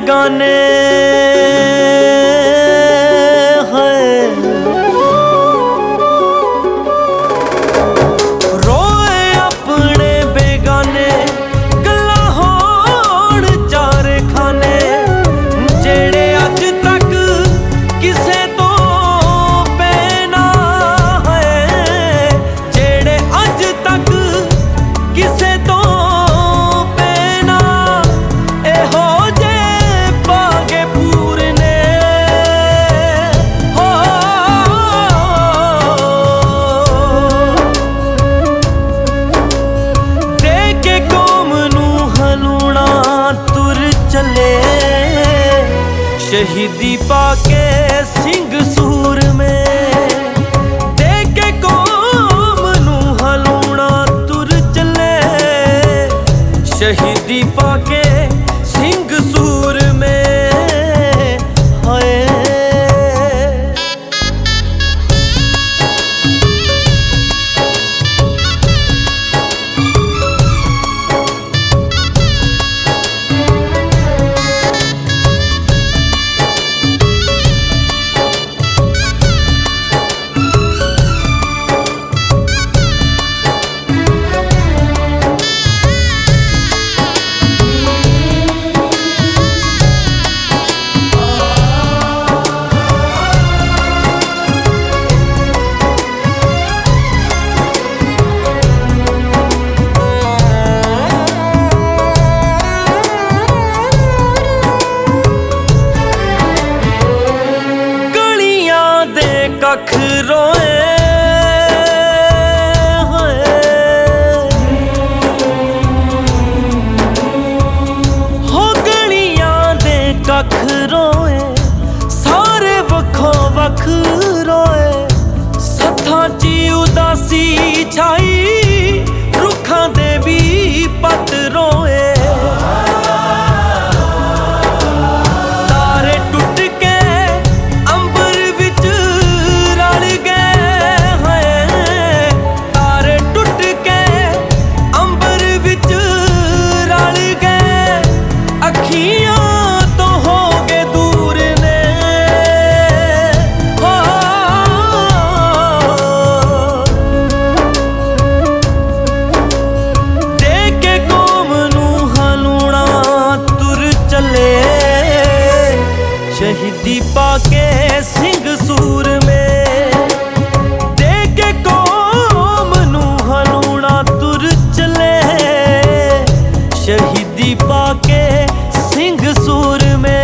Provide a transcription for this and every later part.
बेगाने शहीदी पाके सिंह सूर में देके कौम नू हलूना तुर चले। शहीदी पाके सिंह सूर में हाय कख रोए हो गलियां दे कख रोए सारे वखो वख रोए। सत्थां ची उदासी छाई रुखां दे भी पत रोए। शहीदी पाके सिंह सूर में देके कौम नू हलूना तुर चले। शहीदी पाके सिंह सूर में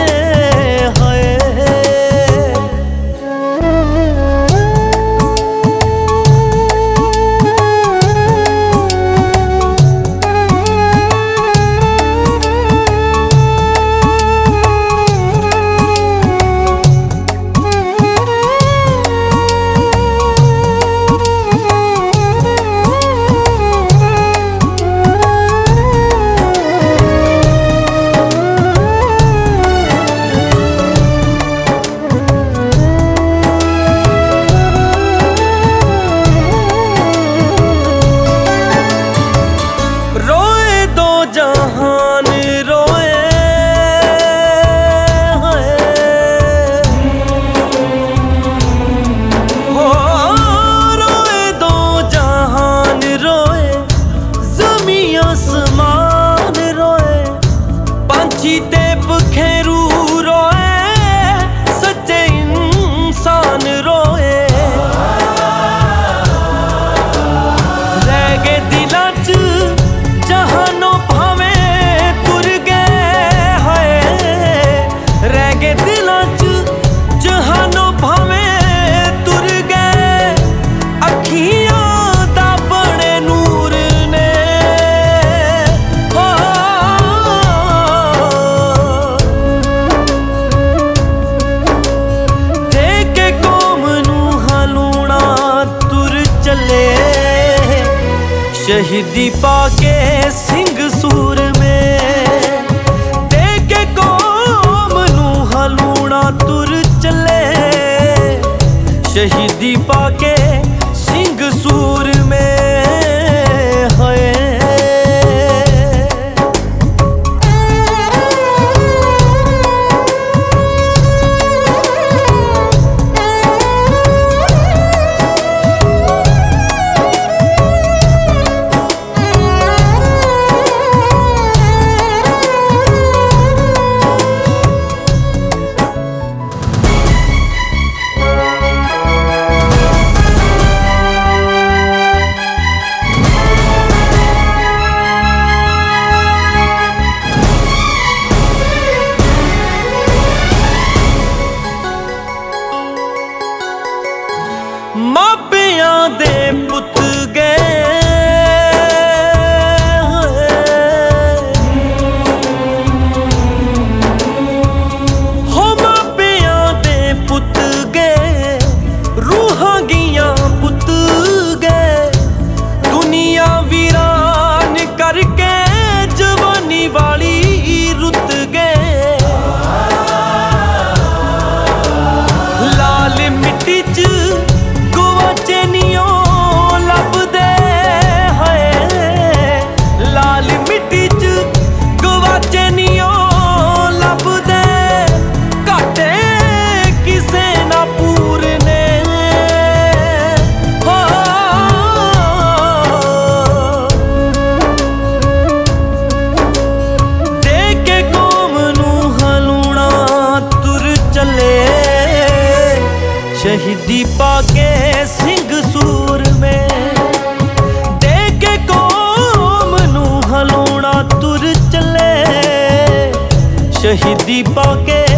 जीते बखेरू रोए सच्चे इंसान रोए। रह गए दिलां च जहानों भावे तुर गए हाय। रह गए दिलां च जहानों भावे तुर गए। अखियां दा बने नूर ने शहीदी पाके सिंह सूर में देके कौम नू हलूना तुर चले। शहीदी पाके सिंह सूर में है। शहीदी पाके सिंह सूर में दे के कौम नू हलौना तुर चले शहीदी पाके